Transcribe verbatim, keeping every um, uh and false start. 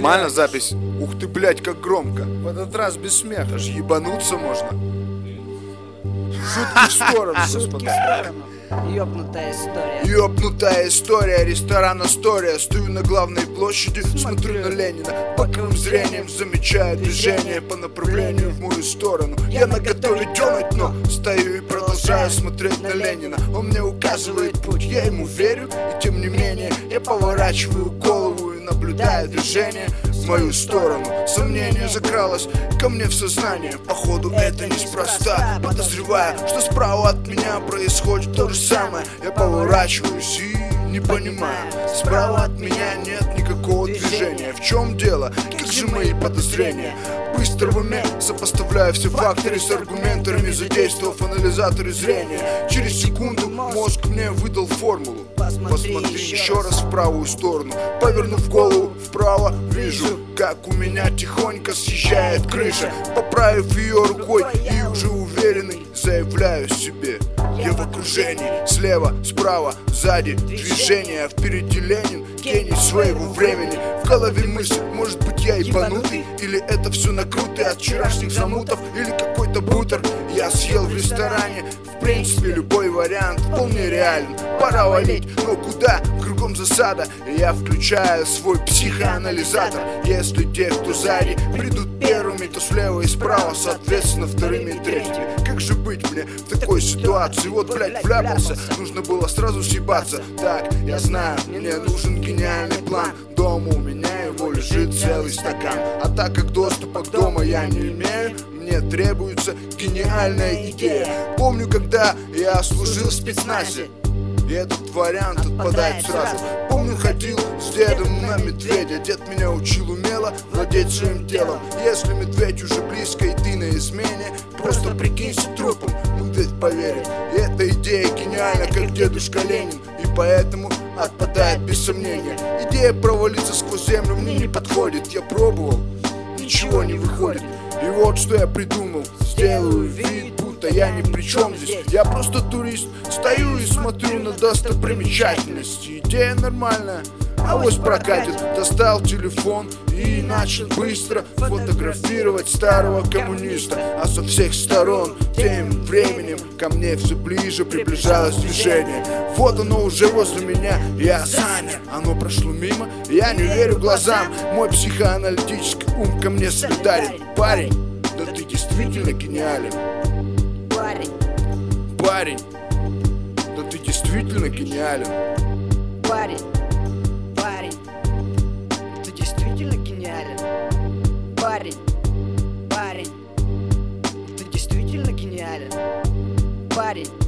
Нормально запись? Ух ты, блядь, как громко. В этот раз без смеха, аж ебануться можно. Шутки в сторону, Шутки в сторону. Ёбнутая история. Ёбнутая история, ресторан Астория. Стою на главной площади, смотрю на Ленина. Боковым зрением замечаю движение по направлению в мою сторону. Я наготове дёрнуть, но стою и продолжаю смотреть на Ленина. Он мне указывает путь, я ему верю, и тем не менее я поворачиваю голову и наблюдаю движение в мою сторону. Сомнение закралось ко мне в сознание. Походу это неспроста. Подозреваю, что справа от меня происходит то же самое. Я поворачиваюсь и не понимаю. Справа от меня нет никакого движения. В чем дело? Как же мои подозрения? Быстро в уме сопоставляю все факторы с аргументами, задействовав анализаторы зрения. Через секунду мозг мне выдал формулу. Посмотри еще раз в правую сторону. Повернув голову вправо, вижу, как у меня тихонько съезжает крыша. Поправив ее рукой и уже уверенный заявляю себе: я в окружении. Слева, справа, сзади движение. Впереди Ленин, гений своего времени. В голове мысль: может быть я ебанутый? Или это все накруты от вчерашних замутов? Или какой-то бутер я съел в ресторане? В принципе любой вариант вполне реален. Пора валить, но куда? Кругом засада. Я включаю свой психоанализатор. Если те, кто сзади, придут первыми, то слева и справа, соответственно, вторыми и третьими. Как же быть мне в такой ситуации? Вот, блядь, вляпался, нужно было сразу съебаться. Так, я знаю, мне нужен гениальный план. Дома у меня его лежит целый стакан. А так как доступа к дому я не имею, мне требуется гениальная идея. Помню, когда я служил в спецназе, и этот вариант отпадает сразу. Помню, ходил с дедом на медведя. Дед меня учил умело владеть своим делом. Если медведь уже близко и ты на измене, просто прикинься трупом, медведь поверит. И эта идея гениальна, как дедушка Ленин, и поэтому отпадает без сомнения. Идея провалиться сквозь землю мне не подходит. Я пробовал, ничего не выходит. И вот что я придумал: сделаю вид, будто я ни при чем здесь. Я просто турист, стою и смотрю на достопримечательности. Идея нормальная, авось прокатит. Достал телефон и начал быстро фотографировать старого коммуниста. А со всех сторон тем временем ко мне все ближе приближалось движение. Вот оно уже возле меня, я замер. Оно прошло мимо, я не верю глазам. Мой психоаналитический ум ко мне солидарен. Парень, да ты действительно гениален. Парень, Парень, да ты действительно гениален. парень, парень, ты действительно гениален. Парень, парень, ты действительно гениален. Парень.